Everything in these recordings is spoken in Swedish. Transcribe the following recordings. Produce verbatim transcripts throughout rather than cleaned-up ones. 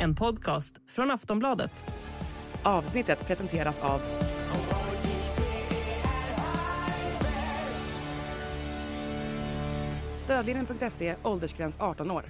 en podcast från Aftonbladet. Avsnittet presenteras av Stödlinjen punkt se, åldersgräns arton år.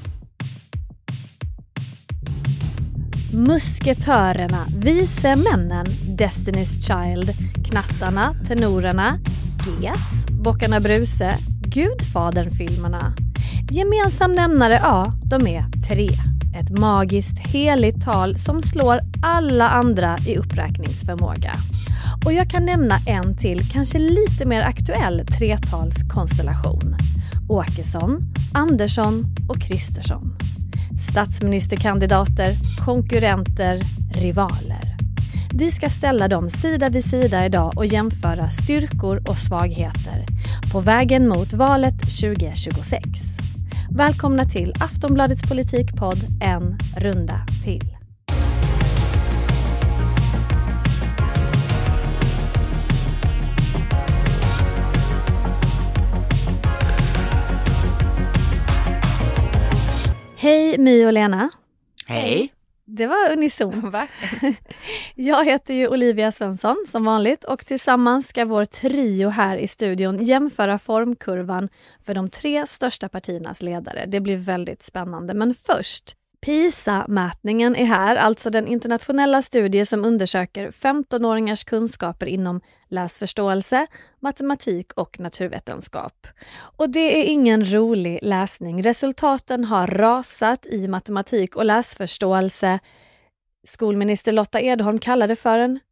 Musketörerna, vise männen, Destiny's Child, knattarna, tenorerna, G S, Bockarna Bruse, Gudfadern-filmerna. Gemensam nämnare, ja, de är tre. Ett magiskt, heligt tal som slår alla andra i uppräkningsförmåga. Och jag kan nämna en till, kanske lite mer aktuell tretalskonstellation. Åkesson, Andersson och Kristersson. Statsministerkandidater, konkurrenter, rivaler. Vi ska ställa dem sida vid sida idag och jämföra styrkor och svagheter på vägen mot valet tjugo tjugosex. Välkomna till Aftonbladets politikpodd En runda till. Hej My och Lena. Hej. Det var unisont. Jag heter ju Olivia Svensson som vanligt och tillsammans ska vår trio här i studion jämföra formkurvan för de tre största partiernas ledare. Det blir väldigt spännande. Men först, PISA-mätningen är här, alltså den internationella studie som undersöker femtonåringars kunskaper inom läsförståelse, matematik och naturvetenskap. Och det är ingen rolig läsning. Resultaten har rasat i matematik och läsförståelse. Skolminister Lotta Edholm kallar det för en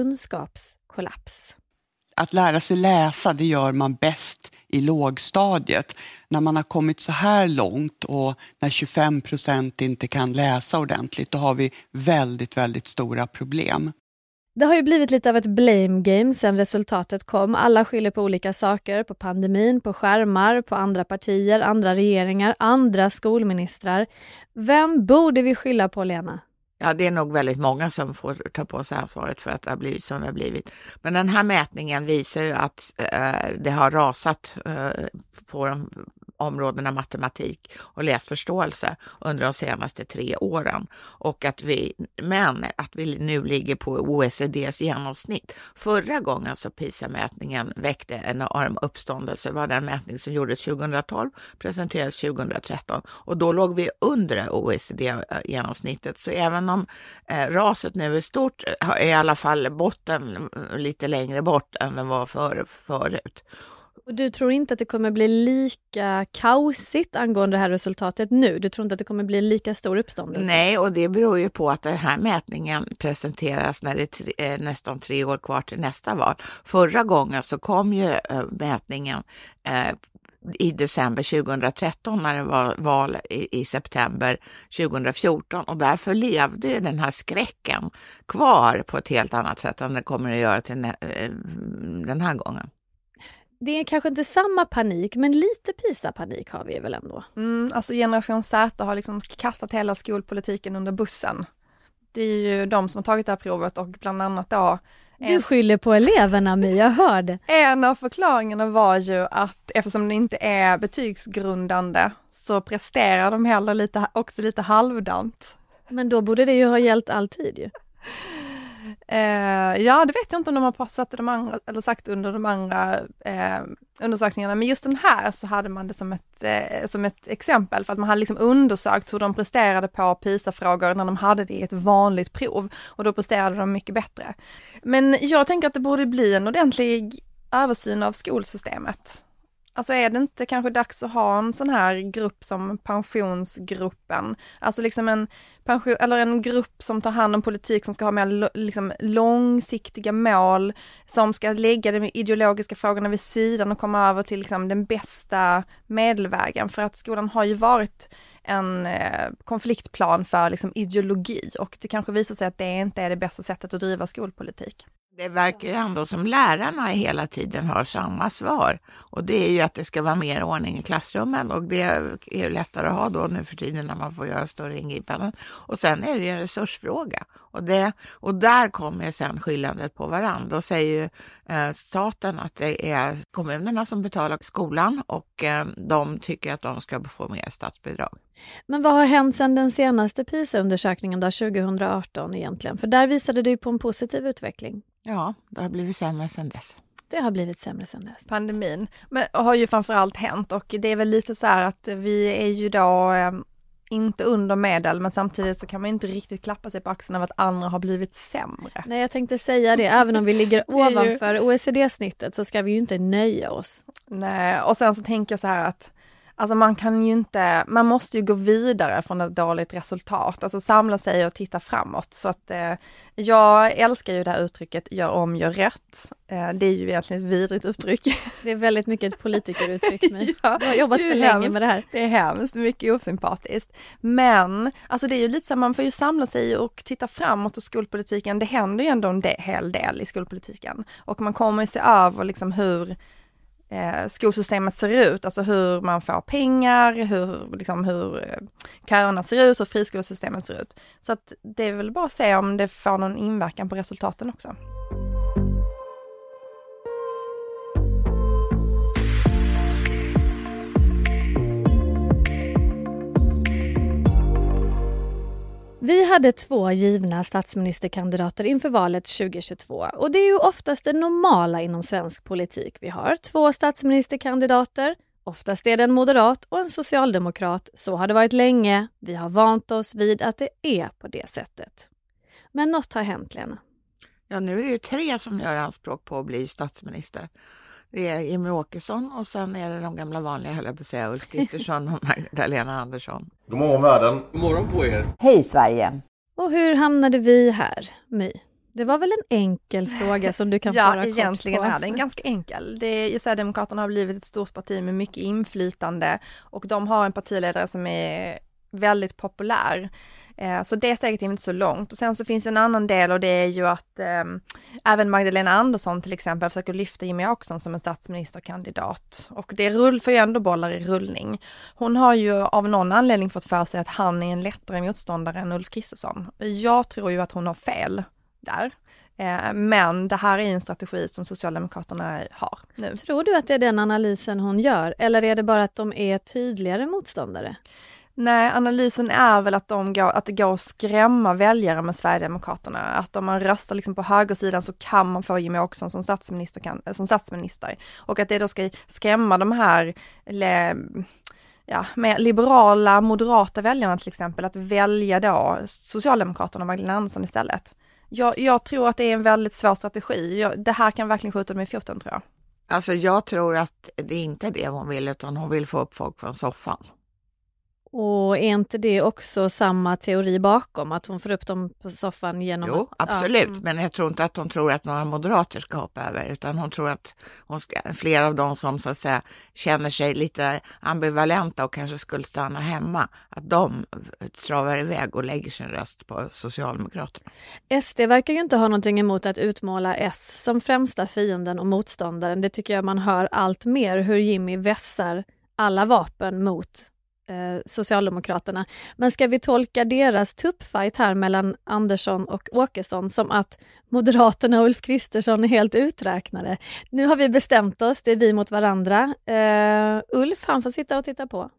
kunskapskollaps. Att lära sig läsa, det gör man bäst i lågstadiet. När man har kommit så här långt och när tjugofem procent inte kan läsa ordentligt, då har vi väldigt, väldigt stora problem. Det har ju blivit lite av ett blame game sedan resultatet kom. Alla skyller på olika saker, på pandemin, på skärmar, på andra partier, andra regeringar, andra skolministrar. Vem borde vi skylla på, Lena? Ja, det är nog väldigt många som får ta på sig ansvaret för att det har blivit som det har blivit. Men den här mätningen visar ju att eh, det har rasat eh, på de områdena matematik och läsförståelse under de senaste tre åren. Och att vi, men att vi nu ligger på O E C D:s genomsnitt. Förra gången så PISA-mätningen väckte en enorm uppståndelse var den mätning som gjordes tjugohundratolv, presenterades tjugohundratretton. Och då låg vi under O E C D-genomsnittet. Så även om eh, raset nu är stort är i alla fall botten lite längre bort än den var för, förut. Och du tror inte att det kommer bli lika kaosigt angående det här resultatet nu? Du tror inte att det kommer bli lika stor uppståndelse? Nej, och det beror ju på att den här mätningen presenteras när det är tre, eh, nästan tre år kvar till nästa val. Förra gången så kom ju eh, mätningen eh, i december tjugohundratretton när det var val i, i september tjugohundrafjorton och därför levde den här skräcken kvar på ett helt annat sätt än det kommer att göra till eh, den här gången. Det är kanske inte samma panik, men lite PISA-panik har vi väl ändå. Mm, alltså Generation Z har liksom kastat hela skolpolitiken under bussen. Det är ju de som har tagit det här provet och bland annat då... Du skyller på eleverna, My, jag hörde. En av förklaringarna var ju att eftersom det inte är betygsgrundande så presterar de heller lite, också lite halvdant. Men då borde det ju ha gällt alltid ju. Eh, ja, det vet jag inte om de har passat de andra, eller sagt under de andra eh, undersökningarna, men just den här så hade man det som ett, eh, som ett exempel för att man hade liksom undersökt hur de presterade på PISA-frågor när de hade det i ett vanligt prov och då presterade de mycket bättre. Men jag tänker att det borde bli en ordentlig översyn av skolsystemet. Alltså är det inte kanske dags att ha en sån här grupp som pensionsgruppen? Alltså liksom en pension, eller en grupp som tar hand om politik som ska ha mer liksom långsiktiga mål, som ska lägga de ideologiska frågorna vid sidan och komma över till liksom den bästa medelvägen. För att skolan har ju varit en eh, konfliktplan för liksom ideologi och det kanske visar sig att det inte är det bästa sättet att driva skolpolitik. Det verkar ju ändå som lärarna hela tiden har samma svar. Och det är ju att det ska vara mer ordning i klassrummen. Och det är ju lättare att ha då nu för tiden när man får göra större ingripanden. Och sen är det ju en resursfråga. Och, det, och där kommer sen skyllandet på varandra. Då säger ju eh, staten att det är kommunerna som betalar skolan och eh, de tycker att de ska få mer statsbidrag. Men vad har hänt sedan den senaste PISA-undersökningen då, tjugo arton egentligen? För där visade det ju på en positiv utveckling. Ja, det har blivit sämre sedan dess. Det har blivit sämre sedan dess. Pandemin men har ju framförallt hänt och det är väl lite så här att vi är ju då eh, inte under medel, men samtidigt så kan man inte riktigt klappa sig på axeln av att andra har blivit sämre. Nej, jag tänkte säga det. Även om vi ligger ovanför O E C D-snittet så ska vi ju inte nöja oss. Nej, och sen så tänker jag så här att alltså man kan ju inte, man måste ju gå vidare från ett dåligt resultat, alltså samla sig och titta framåt. Så att eh, jag älskar ju det här uttrycket, gör om, gör rätt. Eh, det är ju egentligen ett vidrigt uttryck. Det är väldigt mycket ett politikeruttryck mig. Ja, du har jobbat för länge hemskt. med det här. Det är hemskt, mycket osympatiskt. Men alltså det är ju lite så, man får ju samla sig och titta framåt, och skolpolitiken, det händer ju ändå en del, hel del i skolpolitiken. Och man kommer ju se över liksom hur Eh, skolsystemet ser ut, alltså hur man får pengar, hur, liksom, hur eh, köerna ser ut, hur friskolesystemet ser ut. Så att det är väl bara att se om det får någon inverkan på resultaten också. Vi hade två givna statsministerkandidater inför valet tjugo tjugotvå och det är ju oftast det normala inom svensk politik. Vi har två statsministerkandidater, oftast är det en moderat och en socialdemokrat. Så har det varit länge, vi har vant oss vid att det är på det sättet. Men något har hänt, Lena. Ja, nu är det ju tre som gör anspråk på att bli statsminister. Det är Jimmie Åkesson och sen är det de gamla vanliga, höll jag på att säga, Ulf Kristersson och Magdalena Andersson. God morgon världen. God morgon på er. Hej Sverige. Och hur hamnade vi här, My? Det var väl en enkel fråga som du kan ja, svara kort på. Ja, egentligen är den ganska enkel. Det, Sverigedemokraterna har blivit ett stort parti med mycket inflytande och de har en partiledare som är väldigt populär. Eh, så det steget är inte så långt. Och sen så finns en annan del och det är ju att eh, även Magdalena Andersson till exempel försöker lyfta Jimmie Åkesson som en statsministerkandidat. Och det rull, får ju ändå bollar i rullning. Hon har ju av någon anledning fått för sig att han är en lättare motståndare än Ulf Kristersson. Jag tror ju att hon har fel där. Eh, men det här är en strategi som Socialdemokraterna har nu. Tror du att det är den analysen hon gör? Eller är det bara att de är tydligare motståndare? Nej, analysen är väl att, de går, att det går att skrämma väljare med Sverigedemokraterna. Att om man röstar liksom på högersidan så kan man få Jimmie Åkesson som statsminister, kan, som statsminister. Och att det då ska skrämma de här le, ja, med liberala, moderata väljarna till exempel att välja då Socialdemokraterna och Magdalena Andersson istället. Jag, jag tror att det är en väldigt svår strategi. Jag, det här kan verkligen skjuta dem i foten, tror jag. Alltså jag tror att det inte är det hon vill, utan hon vill få upp folk från soffan. Och är inte det också samma teori bakom, att hon får upp dem på soffan genom jo, att... absolut, ja. Men jag tror inte att hon tror att några moderater ska hoppa över, utan hon tror att hon ska, flera av dem som så att säga känner sig lite ambivalenta och kanske skulle stanna hemma, att de travar iväg och lägger sin röst på Socialdemokraterna. S D verkar ju inte ha någonting emot att utmåla S som främsta fienden och motståndaren. Det tycker jag man hör allt mer, hur Jimmie vässar alla vapen mot Eh, Socialdemokraterna. Men ska vi tolka deras tuppfight här mellan Andersson och Åkesson som att Moderaterna och Ulf Kristersson är helt uträknade? Nu har vi bestämt oss, det är vi mot varandra. Eh, Ulf, han får sitta och titta på.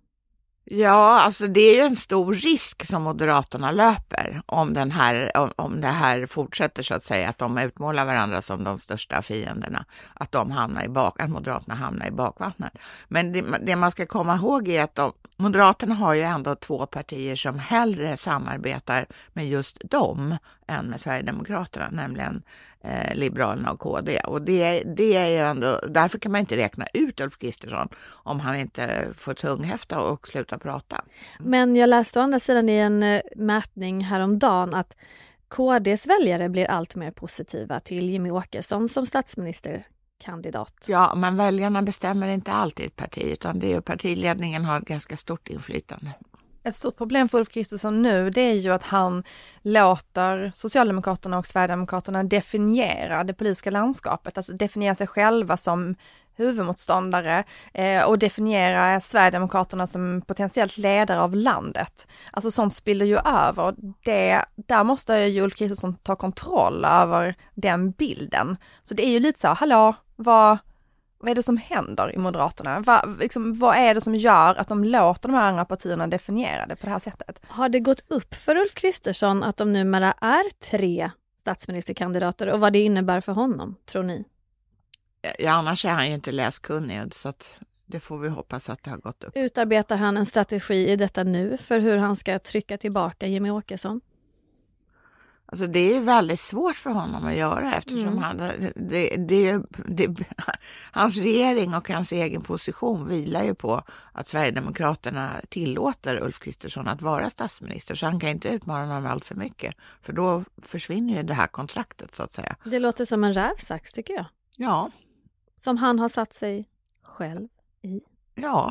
Ja, alltså det är ju en stor risk som Moderaterna löper om, den här, om, om det här fortsätter så att säga, att de utmålar varandra som de största fienderna, att, de hamnar i bak, att Moderaterna hamnar i bakvattnet. Men det, det man ska komma ihåg är att de, Moderaterna har ju ändå två partier som hellre samarbetar med just dem än med Sverigedemokraterna, nämligen eh, Liberalerna och K D. Och det, det är ju ändå, därför kan man inte räkna ut Ulf Kristersson om han inte får tunghäfta och sluta prata. Men jag läste å andra sidan i en uh, mätning häromdagen att K D:s väljare blir allt mer positiva till Jimmie Åkesson som statsministerkandidat. Ja, men väljarna bestämmer inte alltid ett parti, utan det är ju partiledningen har ett ganska stort inflytande. Ett stort problem för Ulf Kristersson nu, det är ju att han låter Socialdemokraterna och Sverigedemokraterna definiera det politiska landskapet, alltså definiera sig själva som huvudmotståndare eh, och definiera Sverigedemokraterna som potentiellt ledare av landet. Alltså sånt spiller ju över. Det, där måste ju Ulf Kristersson ta kontroll över den bilden. Så det är ju lite så, hallå, vad, vad är det som händer i Moderaterna? Va, liksom, vad är det som gör att de låter de här andra partierna definiera det på det här sättet? Har det gått upp för Ulf Kristersson att de numera är tre statsministerkandidater och vad det innebär för honom, tror ni? Ja, annars är han ju inte läskunnig, så att det får vi hoppas att det har gått upp. Utarbetar han en strategi i detta nu för hur han ska trycka tillbaka Jimmie Åkesson? Alltså det är ju väldigt svårt för honom att göra eftersom mm. han, det, det, det, hans regering och hans egen position vilar ju på att Sverigedemokraterna tillåter Ulf Kristersson att vara statsminister, så han kan inte utmana honom allt för mycket, för då försvinner ju det här kontraktet så att säga. Det låter som en rävsax tycker jag. Ja. Som han har satt sig själv i. Ja.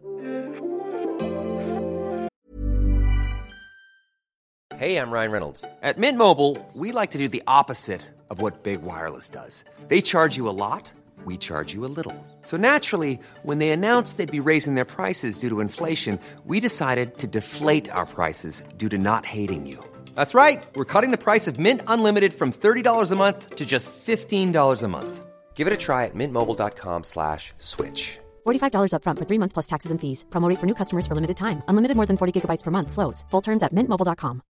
Hey, I'm Ryan Reynolds. At Mint Mobile, we like to do the opposite of what Big Wireless does. They charge you a lot, we charge you a little. So naturally, when they announced they'd be raising their prices due to inflation, we decided to deflate our prices due to not hating you. That's right. We're cutting the price of Mint Unlimited from thirty dollars a month to just fifteen dollars a month. Give it a try at mintmobile.com slash switch. forty-five dollars up front for three months plus taxes and fees. Promo rate for new customers for limited time. Unlimited more than forty gigabytes per month. Slows full terms at mint mobile dot com.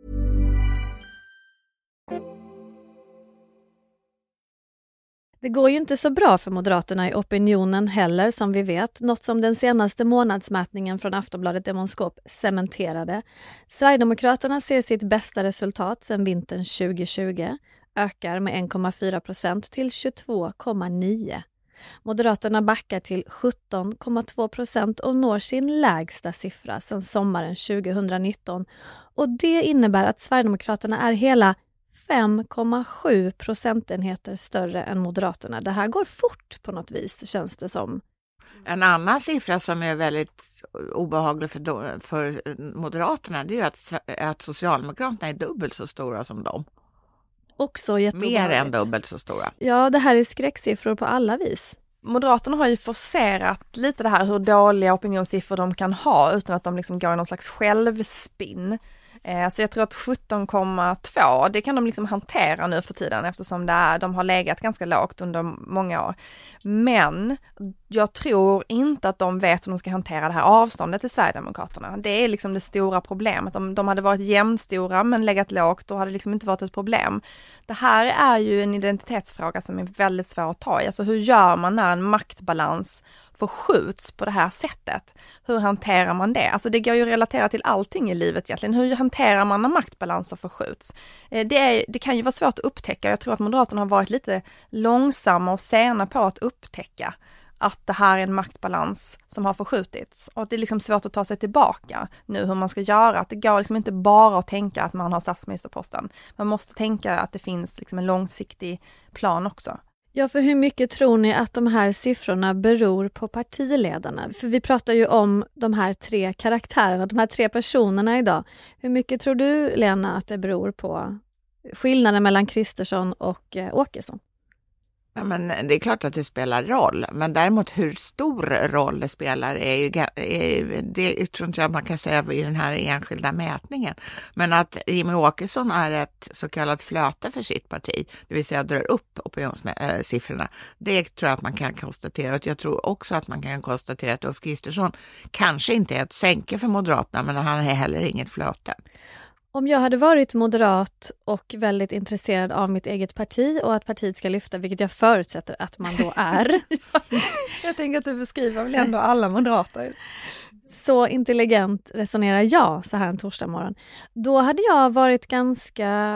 Det går ju inte så bra för Moderaterna i opinionen heller, som vi vet. Något som den senaste månadsmätningen från Aftonbladet Demonskop cementerade. Sverigedemokraterna ser sitt bästa resultat sedan vintern tjugo tjugo. Ökar med en komma fyra procent till tjugotvå komma nio. Moderaterna backar till sjutton komma två procent och når sin lägsta siffra sedan sommaren tjugonitton. Och det innebär att Sverigedemokraterna är hela fem komma sju procentenheter större än Moderaterna. Det här går fort på något vis, känns det som. En annan siffra som är väldigt obehaglig för, för Moderaterna, det är ju att, att Socialdemokraterna är dubbelt så stora som dem. Också jätteobehagligt. Mer än dubbelt så stora. Ja, det här är skräcksiffror på alla vis. Moderaterna har ju forcerat lite det här hur dåliga opinionssiffror de kan ha utan att de liksom går i någon slags självspinn. Så jag tror att sjutton komma två, det kan de liksom hantera nu för tiden eftersom det är, de har legat ganska lågt under många år. Men jag tror inte att de vet hur de ska hantera det här avståndet till Sverigedemokraterna. Det är liksom det stora problemet. Om de hade varit jämnstora men legat lågt, då hade det liksom inte varit ett problem. Det här är ju en identitetsfråga som är väldigt svår att ta i. Alltså hur gör man när en maktbalans förskjuts på det här sättet? Hur hanterar man det? Alltså det går ju relatera till allting i livet egentligen. Hur hanterar man när maktbalanser förskjuts? Det, är, det kan ju vara svårt att upptäcka. Jag tror att Moderaterna har varit lite långsamma och sena på att upptäcka att det här är en maktbalans som har förskjutits. Och att det är liksom svårt att ta sig tillbaka nu hur man ska göra. Att det går liksom inte bara att tänka att man har statsministerposten. Man måste tänka att det finns liksom en långsiktig plan också. Ja, för hur mycket tror ni att de här siffrorna beror på partiledarna? För vi pratar ju om de här tre karaktärerna, de här tre personerna idag. Hur mycket tror du, Lena, att det beror på skillnaden mellan Kristersson och eh, Åkesson? Ja, men det är klart att det spelar roll, men däremot hur stor roll det spelar är ju, är, det tror inte jag man kan säga i den här enskilda mätningen. Men att Jimmie Åkesson är ett så kallat flöte för sitt parti, det vill säga drar upp opinionssiffrorna, det tror jag att man kan konstatera. Och jag tror också att man kan konstatera att Ulf Kristersson kanske inte är ett sänke för Moderaterna, men han är heller inget flöte. Om jag hade varit moderat och väldigt intresserad av mitt eget parti och att partiet ska lyfta, vilket jag förutsätter att man då är. Jag tänker att du beskriver väl ändå alla moderater. Så intelligent resonerar jag så här en torsdag morgon. Då hade jag varit ganska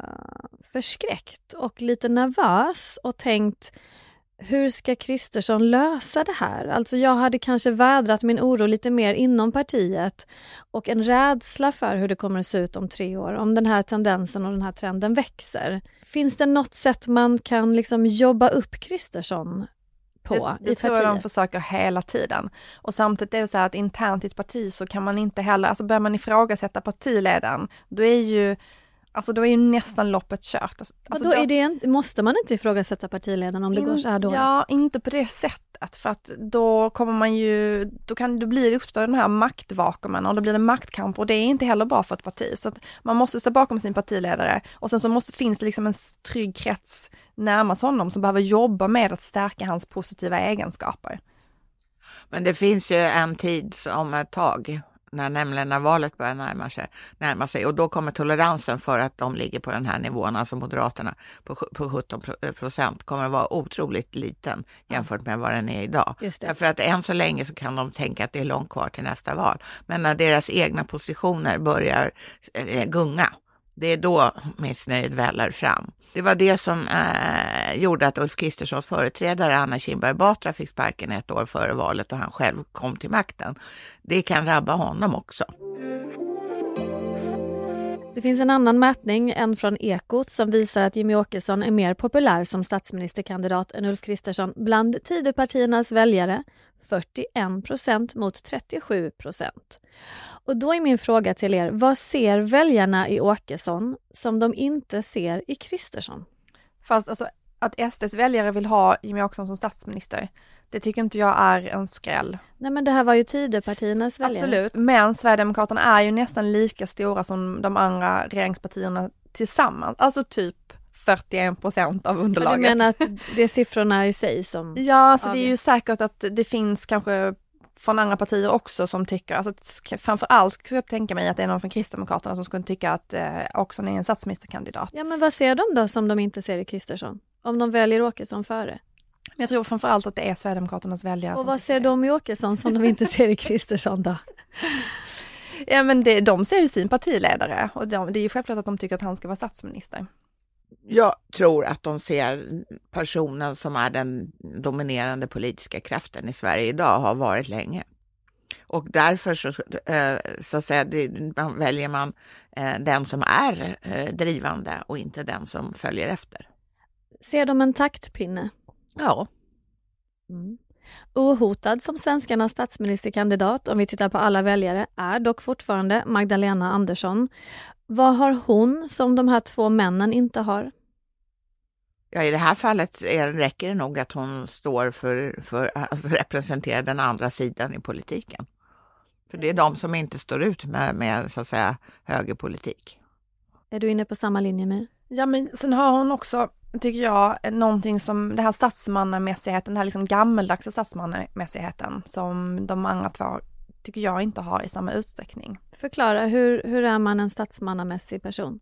förskräckt och lite nervös och tänkt, hur ska Kristersson lösa det här? Alltså jag hade kanske vädrat min oro lite mer inom partiet och en rädsla för hur det kommer att se ut om tre år. Om den här tendensen och den här trenden växer. Finns det något sätt man kan liksom jobba upp Kristersson på det, det i tror partiet. jag de försöker hela tiden. Och samtidigt är det så här att internt i ett parti så kan man inte heller, alltså börjar man ifrågasätta partiledaren, då är ju Alltså då är ju nästan loppet kört. Alltså, då då, är det, måste man inte ifrågasätta partiledaren om det in, går så här dåligt? Ja, inte på det sättet. För att då kommer man ju, då kan det bli uppstå de här maktvakuumen och då blir det maktkamp och det är inte heller bra för ett parti. Så att man måste stå bakom sin partiledare och sen så måste, finns det liksom en trygg krets närmast honom som behöver jobba med att stärka hans positiva egenskaper. Men det finns ju en tid om ett tag, när nämligen när valet börjar närma sig, närma sig och då kommer toleransen för att de ligger på den här nivån, alltså Moderaterna på, på sjutton procent, kommer att vara otroligt liten jämfört med vad den är idag. Därför att än så länge så kan de tänka att det är långt kvar till nästa val. Men när deras egna positioner börjar eh, gunga, det är då missnöjet väller fram. Det var det som eh, gjorde att Ulf Kristerssons företrädare Anna Kinberg Batra fick sparken ett år före valet och han själv kom till makten. Det kan drabba honom också. Det finns en annan mätning, en från Ekot, som visar att Jimmie Åkesson är mer populär som statsministerkandidat än Ulf Kristersson bland Tidöpartiernas väljare, fyrtioen procent mot trettiosju procent. Och då är min fråga till er, vad ser väljarna i Åkesson som de inte ser i Kristersson? Fast alltså, att S D:s väljare vill ha Jimmie Åkesson som statsminister, det tycker inte jag är en skräll. Nej, men det här var ju Tidöpartiernas väljare. Absolut, men Sverigedemokraterna är ju nästan lika stora som de andra regeringspartierna tillsammans. Alltså typ fyrtioen procent av underlaget. Men du menar att det är siffrorna i sig som... Ja, alltså det är ju säkert att det finns kanske från andra partier också som tycker, alltså framförallt skulle jag tänka mig att det är någon från Kristdemokraterna som skulle tycka att eh, Åkesson är en statsministerkandidat. Ja, men vad ser de då som de inte ser i Kristersson? Om de väljer Åkesson före? Men jag tror framförallt att det är Sverigedemokraternas väljare. Och vad ser de i Åkesson som de inte ser i Kristersson då? Ja, men det, de ser ju sin partiledare och de, det är ju självklart att de tycker att han ska vara statsminister. Jag tror att de ser personen som är den dominerande politiska kraften i Sverige idag har varit länge. Och därför så, så att säga, väljer man den som är drivande och inte den som följer efter. Ser de en taktpinne? Ja. Mm. Ohotad som svenskarnas statsministerkandidat, om vi tittar på alla väljare, är dock fortfarande Magdalena Andersson. Vad har hon som de här två männen inte har? Ja, i det här fallet är, räcker det nog att hon står för, för alltså representerar den andra sidan i politiken. För det är de som inte står ut med, med så att säga, högerpolitik. Är du inne på samma linje med? Ja, men sen har hon också, tycker jag, någonting som det här statsmannamässigheten, den här liksom gammeldags statsmannamässigheten som de andra två tycker jag inte har i samma utsträckning. Förklara, hur, hur är man en statsmannamässig person?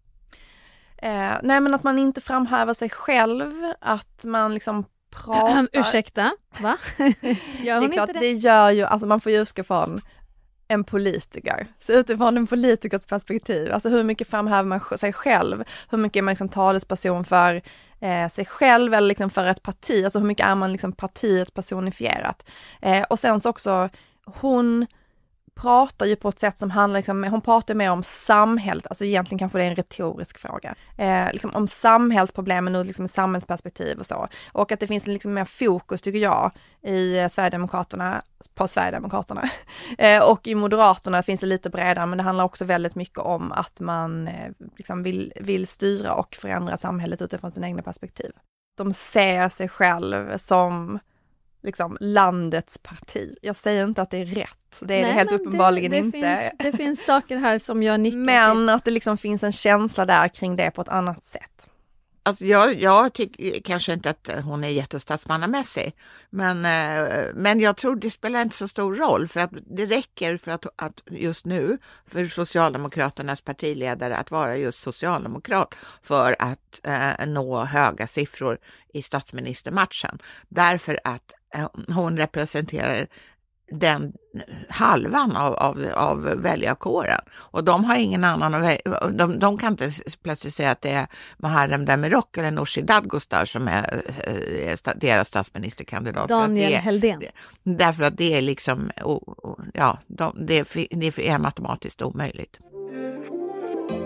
Eh, nej, men att man inte framhäver sig själv, att man liksom pratar... Ursäkta, va? Gör det är klart, det? det gör ju, alltså man får ju utgå från en politiker. Så utifrån en politikers perspektiv, alltså hur mycket framhäver man sig själv, hur mycket är man liksom talesperson för eh, sig själv eller liksom för ett parti, alltså hur mycket är man liksom partiet personifierat. Eh, och sen så också, hon pratar ju på ett sätt som handlar liksom, hon pratar mer om samhället, alltså egentligen kanske det är en retorisk fråga, eh, liksom om samhällsproblemen och liksom samhällsperspektiv och så. Och att det finns liksom mer fokus, tycker jag, i Sverigedemokraterna, på Sverigedemokraterna. Eh, och i Moderaterna finns det lite bredare, men det handlar också väldigt mycket om att man eh, liksom vill, vill styra och förändra samhället utifrån sina egna perspektiv. De ser sig själv som liksom landets parti. Jag säger inte att det är rätt. Det är Nej, det helt uppenbarligen det, det inte. Finns, det finns saker här som jag nickar Men till. att det liksom finns en känsla där kring det på ett annat sätt. Alltså jag, jag tycker kanske inte att hon är jättestatsmannamässig, men, men jag tror det spelar inte så stor roll, för att det räcker för att, att just nu för Socialdemokraternas partiledare att vara just socialdemokrat för att eh, nå höga siffror i statsministermatchen. Därför att eh, hon representerar den halvan av, av, av väljarkåren. Och de har ingen annan att välja. De, de kan inte plötsligt säga att det är Muharrem Demirok eller Nooshi Dadgostar som är, är deras statsministerkandidat. Daniel Heldén. Därför att det är liksom, ja, de, det, är, det är matematiskt omöjligt.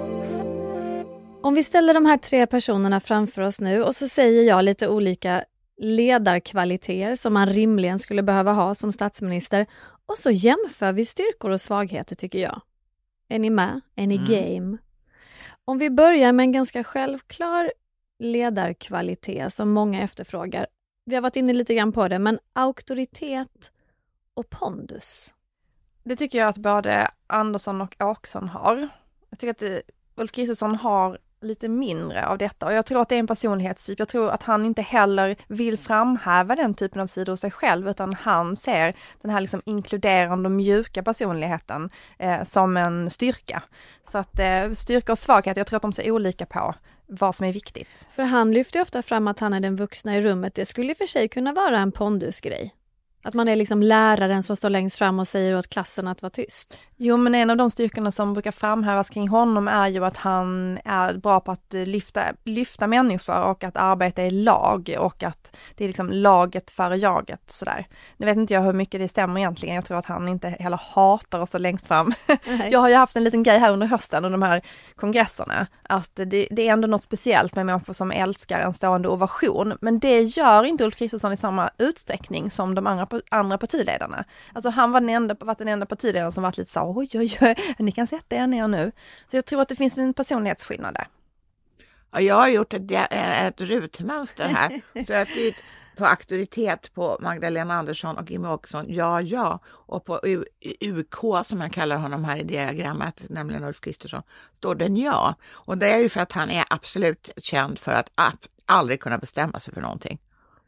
Om vi ställer de här tre personerna framför oss nu och så säger jag lite olika ledarkvaliteter som man rimligen skulle behöva ha som statsminister. Och så jämför vi styrkor och svagheter tycker jag. Är ni med? Är ni mm. game? Om vi börjar med en ganska självklar ledarkvalitet som många efterfrågar. Vi har varit inne lite grann på det, men auktoritet och pondus. Det tycker jag att både Andersson och Åkesson har. Jag tycker att det, Ulf Kristersson har lite mindre av detta och jag tror att det är en personlighetstyp. Jag tror att han inte heller vill framhäva den typen av sidor hos sig själv utan han ser den här liksom inkluderande och mjuka personligheten eh, som en styrka. Så att eh, styrka och svaghet, jag tror att de ser olika på vad som är viktigt. För han lyfter ofta fram att han är den vuxna i rummet. Det skulle i och för sig kunna vara en pondusgrej. Att man är liksom läraren som står längst fram och säger åt klassen att vara tyst. Jo, men en av de styrkorna som brukar framhävas kring honom är ju att han är bra på att lyfta, lyfta människor och att arbeta i lag och att det är liksom laget före jaget sådär. Nu vet inte jag hur mycket det stämmer egentligen. Jag tror att han inte heller hatar oss så längst fram. Jag har ju haft en liten grej här under hösten under de här kongresserna att det, det är ändå något speciellt med människor som älskar en stående ovation. Men det gör inte Ulf Kristersson i samma utsträckning som de andra andra partiledarna. Alltså han var den enda, varit den enda partiledaren som varit lite så oj, oj, oj, ni kan sätta er ner nu. Så jag tror att det finns en personlighetsskillnad där. Ja, jag har gjort ett, ett rutmönster här. Så jag har skrivit på auktoritet på Magdalena Andersson och Jimmie Åkesson, ja, ja. Och på U- UK som jag kallar honom här i diagrammet, nämligen Ulf Kristersson, står den ja. Och det är ju för att han är absolut känd för att aldrig kunna bestämma sig för någonting.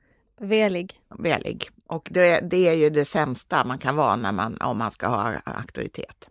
Velig. Velig. Och det, det är ju det sämsta man kan vara när man, om man ska ha auktoritet.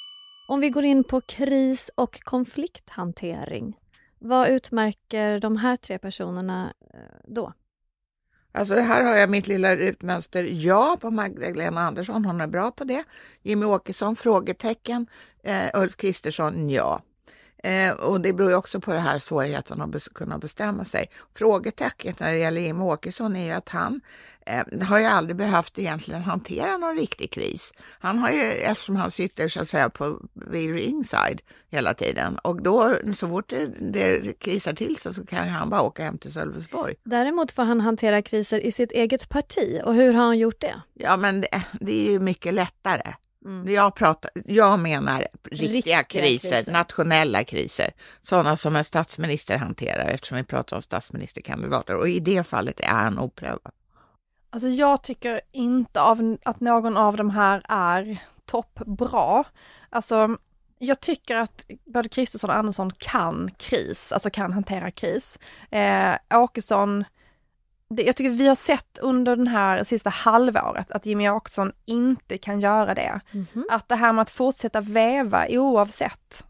Om vi går in på kris- och konflikthantering. Vad utmärker de här tre personerna då? Alltså här har jag mitt lilla utmönster. Ja, på Magdalena Andersson, hon är bra på det. Jimmie Åkesson, frågetecken. Eh, Ulf Kristersson, ja. Eh, och det beror ju också på det här svårigheten att bes- kunna bestämma sig. Frågetecknet när det gäller Jimmie Åkesson är ju att han eh, har ju aldrig behövt egentligen hantera någon riktig kris. Han har ju, eftersom han sitter så att säga på vid ringside hela tiden. Och då, så fort det, det krisar till sig så kan han bara åka hem till Sölvesborg. Däremot får han hantera kriser i sitt eget parti. Och hur har han gjort det? Ja, men det, det är ju mycket lättare. Mm. Jag, pratar, jag menar riktiga, riktiga kriser, kriser, nationella kriser. Sådana som en statsminister hanterar eftersom vi pratar om statsministerkandidater. Och i det fallet är han oprövad. Alltså jag tycker inte av, att någon av de här är toppbra. Alltså jag tycker att både Kristersson och Andersson kan kris, alltså kan hantera kris. Eh, Åkesson... Jag tycker vi har sett under den här sista halvåret att Jimmie Åkesson inte kan göra det. Mm-hmm. Att det här med att fortsätta väva oavsett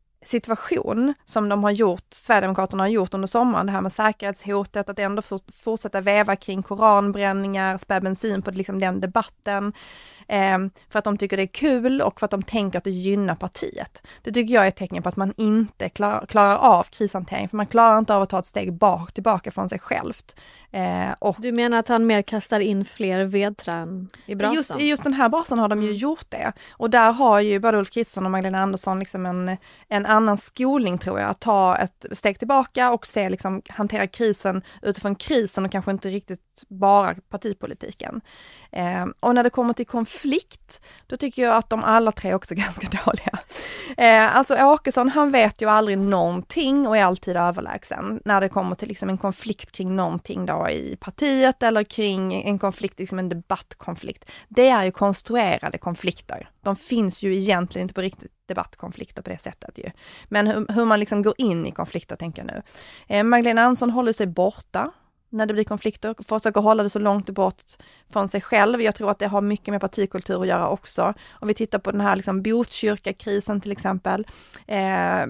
situation som de har gjort, Sverigedemokraterna har gjort under sommaren, det här med säkerhetshotet, att ändå fortsätta väva kring koranbränningar, spä bensin på liksom den debatten, eh, för att de tycker det är kul och för att de tänker att det gynnar partiet. Det tycker jag är ett tecken på att man inte klar, klarar av krishantering, för man klarar inte av att ta ett steg bak, tillbaka från sig självt. Eh, och du menar att han mer kastar in fler vedträn i brasan? Just, I just den här brasan har de ju gjort det. Och där har ju både Ulf Kristersson och Magdalena Andersson liksom en, en annan skolning tror jag. Att ta ett steg tillbaka och se liksom, hantera krisen utifrån krisen och kanske inte riktigt bara partipolitiken. Eh, och när det kommer till konflikt, då tycker jag att de alla tre också är ganska dåliga. Eh, alltså Åkesson, han vet ju aldrig någonting och är alltid överlägsen när det kommer till liksom en konflikt kring någonting då i partiet eller kring en konflikt, liksom en debattkonflikt. Det är ju konstruerade konflikter. De finns ju egentligen inte på riktigt debattkonflikter på det sättet ju. Men hur, hur man liksom går in i konflikter tänker jag nu. Eh, Magdalena Andersson håller sig borta när det blir konflikter, försöker hålla det så långt bort från sig själv. Jag tror att det har mycket med partikultur att göra också. Om vi tittar på den här liksom Botkyrka-krisen till exempel. Eh,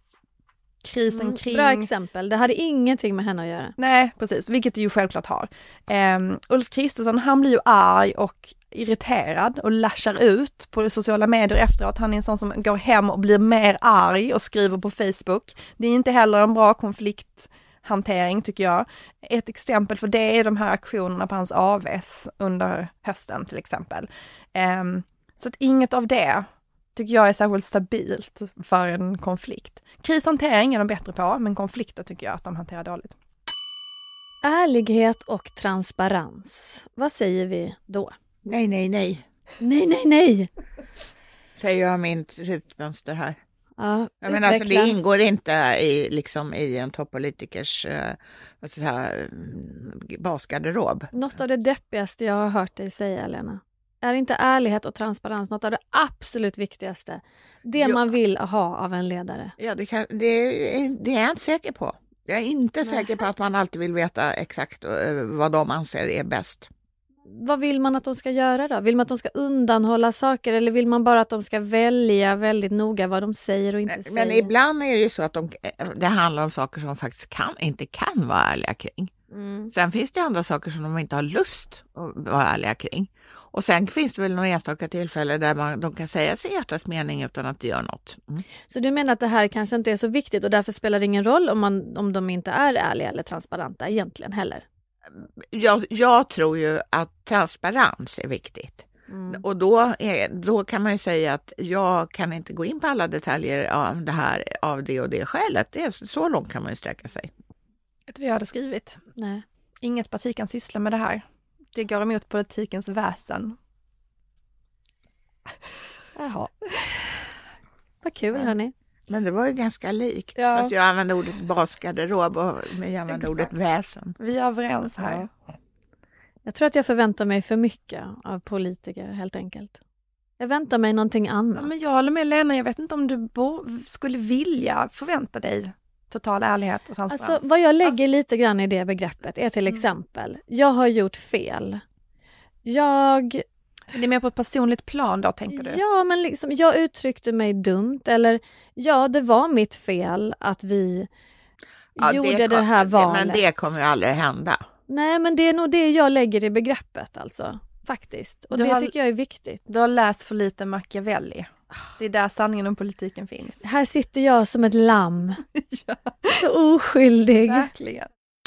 krisen mm, kring... Bra exempel. Det hade ingenting med henne att göra. Nej, precis. Vilket det ju självklart har. Eh, Ulf Kristersson, han blir ju arg och irriterad och lashar ut på sociala medier efteråt. Han är en sån som går hem och blir mer arg och skriver på Facebook. Det är inte heller en bra konflikthantering tycker jag. Ett exempel för det är de här aktionerna på hans A V S under hösten till exempel. Eh, så att inget av det tycker jag är särskilt stabilt för en konflikt. Krishantering är de bättre på, men konflikter tycker jag att de hanterar dåligt. Ärlighet och transparens. Vad säger vi då? Nej, nej, nej. Nej, nej, nej. Säger jag mitt rutmönster här. Ja, jag menar, alltså, det ingår inte i, liksom, i en toppolitikers eh, vad ska jag säga, basgarderob. Något av det deppigaste jag har hört dig säga, Lena. Är inte ärlighet och transparens något av det absolut viktigaste? Det ja. man vill ha av en ledare. Ja, det, kan, det, det är jag inte säker på. Jag är inte Nej. säker på att man alltid vill veta exakt vad de anser är bäst. Vad vill man att de ska göra då? Vill man att de ska undanhålla saker eller vill man bara att de ska välja väldigt noga vad de säger och inte men, säger? Men ibland är det ju så att de, det handlar om saker som de faktiskt kan, inte kan vara ärliga kring. Mm. Sen finns det andra saker som de inte har lust att vara ärliga kring. Och sen finns det väl några enstaka tillfällen där man, de kan säga sin hjärtas mening utan att det gör något. Mm. Så du menar att det här kanske inte är så viktigt och därför spelar det ingen roll om, man, om de inte är ärliga eller transparenta egentligen heller? Jag, jag tror ju att transparens är viktigt. Mm. Och då, är, då kan man ju säga att jag kan inte gå in på alla detaljer av det här av det och det skälet. Det är, så långt kan man ju sträcka sig. Vet du vad jag hade skrivit? Nej. Inget parti kan syssla med det här. Det går emot politikens väsen. Jaha. Vad kul, ja. hörni. Men det var ju ganska likt. Ja. Alltså jag använde ordet basgarderob och jag använde ordet väsen. Vi är överens här. Ja. Jag tror att jag förväntar mig för mycket av politiker, helt enkelt. Jag väntar mig någonting annat. Ja, men jag håller med Lena, jag vet inte om du bo- skulle vilja förvänta dig total ärlighet och transparens. Alltså, vad jag lägger alltså... lite grann i det begreppet är till exempel, mm. jag har gjort fel. Jag... Det är mer på ett personligt plan då, tänker du? Ja, men liksom, jag uttryckte mig dumt. Eller, ja, det var mitt fel att vi ja, gjorde det, kom, det här valet. Men det kommer ju aldrig hända. Nej, men det är nog det jag lägger i begreppet, alltså. Faktiskt. Och du det har, tycker jag är viktigt. Du har läst för lite Machiavelli. Det är där sanningen om politiken finns. Här sitter jag som ett lamm. Ja. Så oskyldig. Verkligen.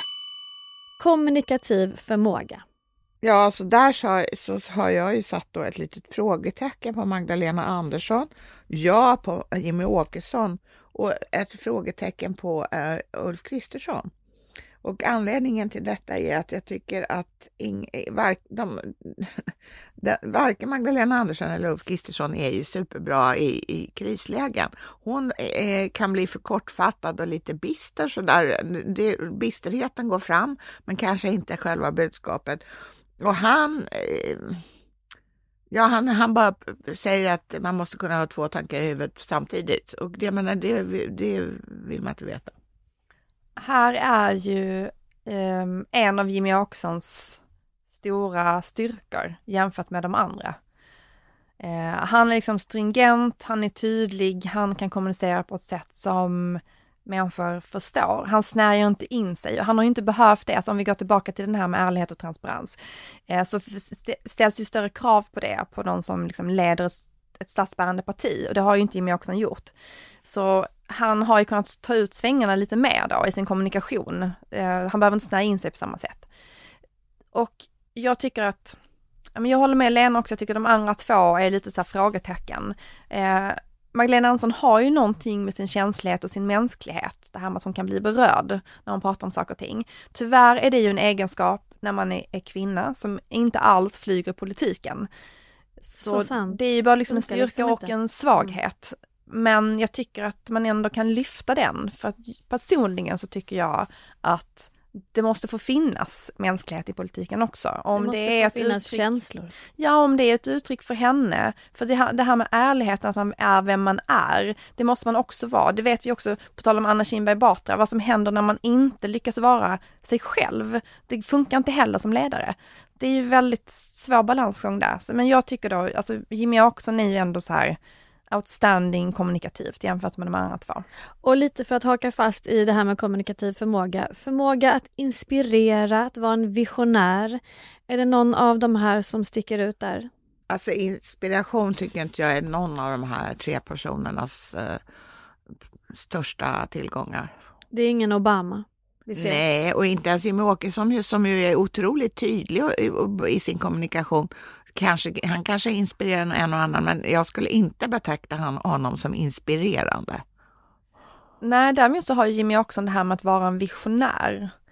Kommunikativ förmåga. Ja, alltså där så, så har jag ju satt då ett litet frågetecken på Magdalena Andersson, ja på Jimmy Åkesson och ett frågetecken på uh, Ulf Kristersson. Och anledningen till detta är att jag tycker att ing, var, de, de, varken Magdalena Andersson eller Ulf Kristersson är ju superbra i, i krislägen. Hon eh, kan bli för kortfattad och lite bister så där. Det, bisterheten går fram men kanske inte själva budskapet. Och han, ja, han, han bara säger att man måste kunna ha två tankar i huvudet samtidigt. Och det, menar, det, det vill man inte veta. Här är ju eh, en av Jimmy Åkessons stora styrkor jämfört med de andra. Eh, han är liksom stringent, han är tydlig, han kan kommunicera på ett sätt som människor förstår. Han snär ju inte in sig och han har ju inte behövt det. Alltså om vi går tillbaka till den här med ärlighet och transparens eh, så ställs ju större krav på det på någon som liksom leder ett statsbärande parti och det har ju inte Jimmy Åkesson gjort. Så han har ju kunnat ta ut svängarna lite mer då i sin kommunikation. Eh, han behöver inte snära in sig på samma sätt. Och jag tycker att, jag håller med Lena också, jag tycker de andra två är lite så här frågetecken. Eh, Magdalena Andersson har ju någonting med sin känslighet och sin mänsklighet. Det här med att hon kan bli berörd när hon pratar om saker och ting. Tyvärr är det ju en egenskap när man är, är kvinna som inte alls flyger politiken. Så, så sant. Det är ju bara liksom en styrka liksom och en svaghet. Men jag tycker att man ändå kan lyfta den. För att personligen så tycker jag att det måste få finnas mänsklighet i politiken också. Om det måste det är få finnas uttryck, känslor. Ja, om det är ett uttryck för henne. För det här, det här med ärligheten, att man är vem man är, det måste man också vara. Det vet vi också, på tal om Anna Kinberg Batra, vad som händer när man inte lyckas vara sig själv. Det funkar inte heller som ledare. Det är ju väldigt svår balansgång där. Men jag tycker då, alltså Jimmy Åkesson är ju ändå så här outstanding kommunikativt jämfört med de andra två. Och lite för att haka fast i det här med kommunikativ förmåga. Förmåga att inspirera, att vara en visionär. Är det någon av de här som sticker ut där? Alltså inspiration tycker inte jag är någon av de här tre personernas eh, största tillgångar. Det är ingen Obama. Nej, och inte ens Jimmy Åkesson som ju är otroligt tydlig i, i sin kommunikation. Kanske, han kanske inspirerar en och annan, men jag skulle inte beteckna han, honom som inspirerande. Nej, däremot så har Jimmy Åkesson det här med att vara en visionär.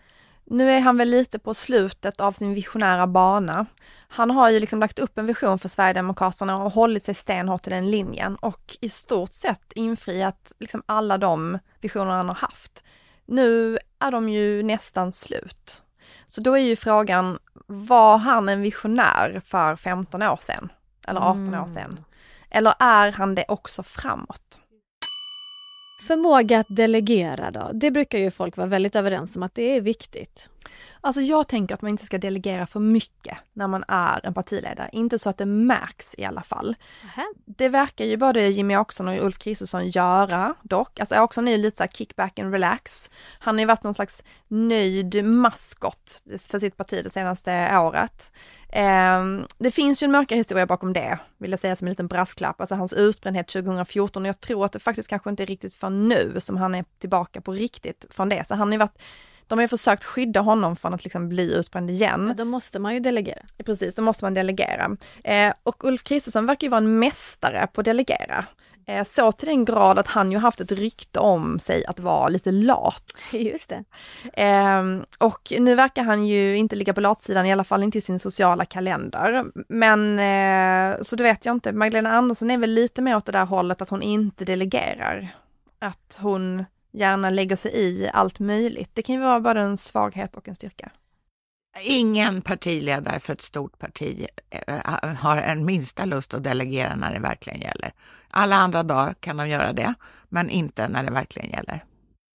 Nu är han väl lite på slutet av sin visionära bana. Han har ju liksom lagt upp en vision för Sverigedemokraterna och hållit sig stenhårt till den linjen och i stort sett infriat liksom alla de visioner han har haft. Nu är de ju nästan slut. Så då är ju frågan, var han en visionär för femton år sedan? Eller arton mm. år sedan? Eller är han det också framåt? Förmåga att delegera då? Det brukar ju folk vara väldigt överens om att det är viktigt. Alltså jag tänker att man inte ska delegera för mycket när man är en partiledare. Inte så att det märks i alla fall. Aha. Det verkar ju både Jimmie Åkesson och Ulf Kristersson göra dock. Alltså Åkesson är ju lite så här kickback and relax. Han har ju varit någon slags nöjd maskot för sitt parti det senaste året. Eh, det finns ju en mörkare historia bakom det, vill jag säga som en liten brasklapp. Alltså hans utbrändhet tjugo fjorton och jag tror att det faktiskt kanske inte är riktigt för nu som han är tillbaka på riktigt från det. Så han har ju varit De har ju försökt skydda honom från att liksom bli utbränd igen. Ja, då måste man ju delegera. Precis, då måste man delegera. Eh, och Ulf Kristersson verkar ju vara en mästare på att delegera. Eh, så till den grad att han ju haft ett rykte om sig att vara lite lat. Just det. Eh, och nu verkar han ju inte ligga på latsidan, i alla fall inte i sin sociala kalender. Men eh, så det vet jag inte. Magdalena Andersson är väl lite mer åt det där hållet att hon inte delegerar. Att hon gärna lägger sig i allt möjligt. Det kan ju vara både en svaghet och en styrka. Ingen partiledare för ett stort parti har en minsta lust att delegera när det verkligen gäller. Alla andra dagar kan de göra det, men inte när det verkligen gäller.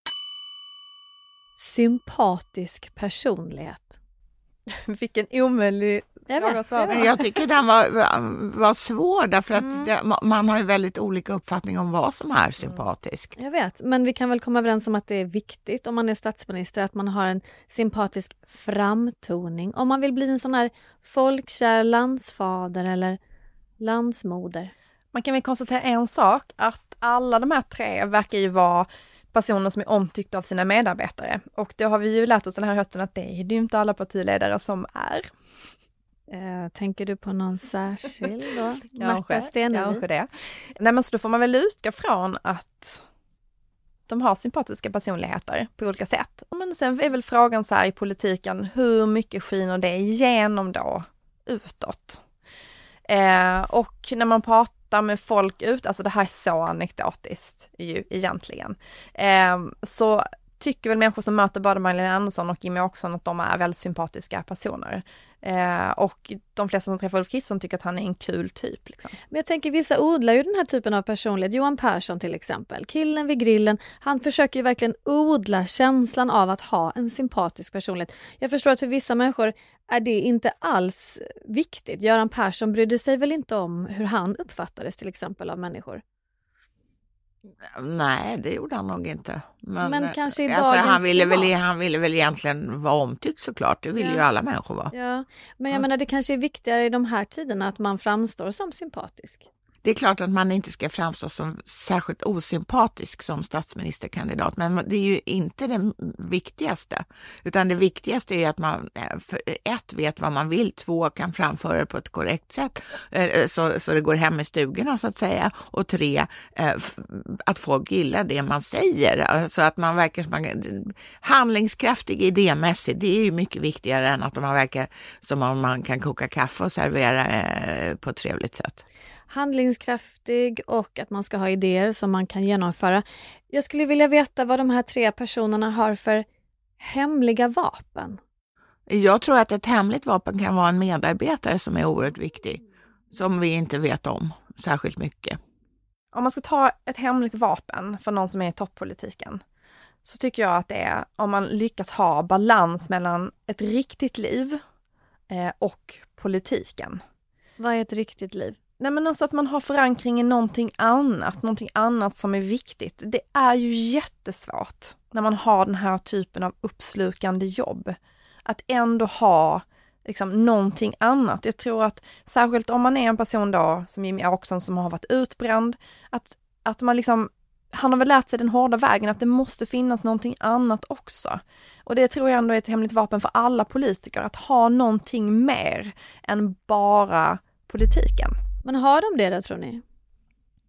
Sympatisk personlighet. Vilken omöjlig jag, vet, jag, vet. jag tycker den var, var svår därför att mm. det, man har ju väldigt olika uppfattning om vad som är sympatisk. Jag vet, men vi kan väl komma överens om att det är viktigt om man är statsminister att man har en sympatisk framtoning. Om man vill bli en sån här folkkär landsfader eller landsmoder. Man kan väl konstatera en sak, att alla de här tre verkar ju vara personer som är omtyckta av sina medarbetare. Och det har vi ju lärt oss den här hösten att det är ju inte alla partiledare som är. Uh, tänker du på någon särskild då? Marta Stenevi? Kanske det. Nej, men så då får man väl utgå från att de har sympatiska personligheter på olika sätt. Men sen är väl frågan så här i politiken, hur mycket skiner det igenom då utåt? Eh, och när man pratar med folk ut, alltså det här är så anekdotiskt ju egentligen, eh, så tycker väl människor som möter både Magdalena Andersson och Jimmie Åkesson att de är väldigt sympatiska personer. Eh, och de flesta som träffar Ulf Kristersson tycker att han är en kul typ. Liksom. Men jag tänker, vissa odlar ju den här typen av personlighet. Johan Persson till exempel, killen vid grillen, han försöker ju verkligen odla känslan av att ha en sympatisk personlighet. Jag förstår att för vissa människor är det inte alls viktigt. Göran Persson brydde sig väl inte om hur han uppfattades till exempel av människor? Nej, det gjorde han nog inte. Men, men kanske i alltså, dagens han, ville klimat. väl, han ville väl egentligen vara omtyckt såklart. Det vill ja. ju alla människor vara. Ja. Men jag ja. menar, det kanske är viktigare i de här tiderna att man framstår som sympatisk. Det är klart att man inte ska framstå som särskilt osympatisk som statsministerkandidat, men det är ju inte det viktigaste. Utan det viktigaste är att man för ett vet vad man vill, två kan framföra det på ett korrekt sätt så, så det går hem i stugorna så att säga, och tre att folk gillar det man säger. Så att man verkar som man, handlingskraftig idémässigt, det är ju mycket viktigare än att man verkar som om man kan koka kaffe och servera på ett trevligt sätt. Handlingskraftig och att man ska ha idéer som man kan genomföra. Jag skulle vilja veta vad de här tre personerna har för hemliga vapen. Jag tror att ett hemligt vapen kan vara en medarbetare som är oerhört viktig. Som vi inte vet om särskilt mycket. Om man ska ta ett hemligt vapen för någon som är i toppolitiken, så tycker jag att det är om man lyckas ha balans mellan ett riktigt liv eh, och politiken. Vad är ett riktigt liv? Nej, men alltså att man har förankring i någonting annat, någonting annat som är viktigt. Det är ju jättesvårt när man har den här typen av uppslukande jobb. Att ändå ha liksom någonting annat. Jag tror att särskilt om man är en person då som Jimmie Åkesson som har varit utbränd, att, att man liksom, han har väl lärt sig den hårda vägen att det måste finnas någonting annat också. Och det tror jag ändå är ett hemligt vapen för alla politiker, att ha någonting mer än bara politiken. Men har de det då, tror ni?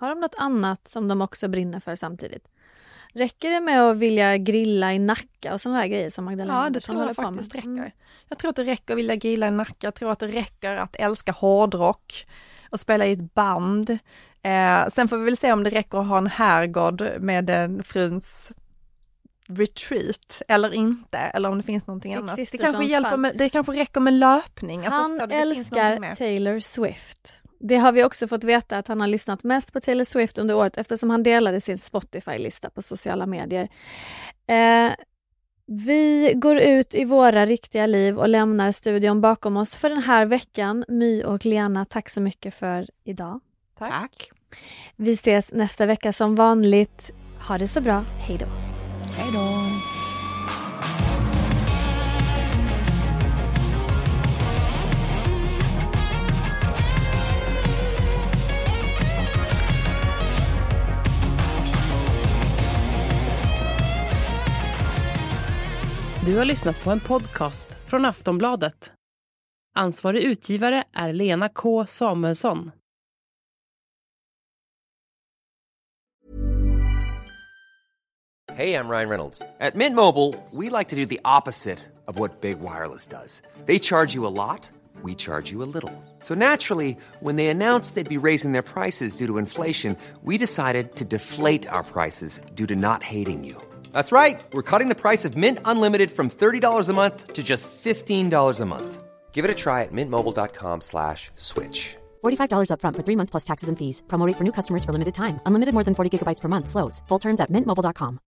Har de något annat som de också brinner för samtidigt? Räcker det med att vilja grilla i Nacka och sådana här grejer som Magdalena Ja, det tror jag på faktiskt med? räcker. Mm. Jag tror att det räcker att vilja grilla i Nacka. Jag tror att det räcker att älska hårdrock och spela i ett band. Eh, sen får vi väl se om det räcker att ha en herrgård med en fruns retreat eller inte, eller om det finns någonting I annat. Det Kristerssons kanske, hjälper fall. med, det kanske räcker med löpning. Jag Han förstår, det finns någonting älskar mer. Taylor Swift. Det har vi också fått veta att han har lyssnat mest på Taylor Swift under året eftersom han delade sin Spotify-lista på sociala medier. Eh, vi går ut i våra riktiga liv och lämnar studion bakom oss för den här veckan. My och Lena, tack så mycket för idag. Tack. Tack. Vi ses nästa vecka som vanligt. Ha det så bra. Hej då. Hej då. Du har lyssnat på en podcast från Aftonbladet. Ansvarig utgivare är Lena K. Samuelsson. Hey, I'm Ryan Reynolds. At Mint Mobile, we like to do the opposite of what Big Wireless does. They charge you a lot, we charge you a little. So naturally, when they announced they'd be raising their prices due to inflation, we decided to deflate our prices due to not hating you. That's right. We're cutting the price of Mint Unlimited from thirty dollars a month to just fifteen dollars a month. Give it a try at mintmobile.com slash switch. forty-five dollars up front for three months plus taxes and fees. Promo rate for new customers for limited time. Unlimited more than forty gigabytes per month slows. Full terms at mint mobile dot com.